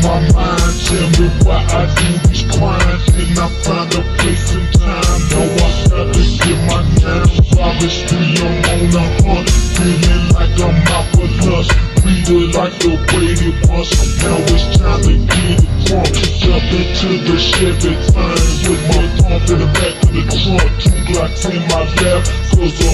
my mind, tell me why I do these crimes. Can I find a place in time? No, I gotta get my name. Robin Street, I'm on the hunt, feeling like I'm out for lust. Treat it like the way it was. Now it's time to get it drunk. Jump into the Chevy time with my pump in the back of the trunk. 2 Glocks in my lap, cause a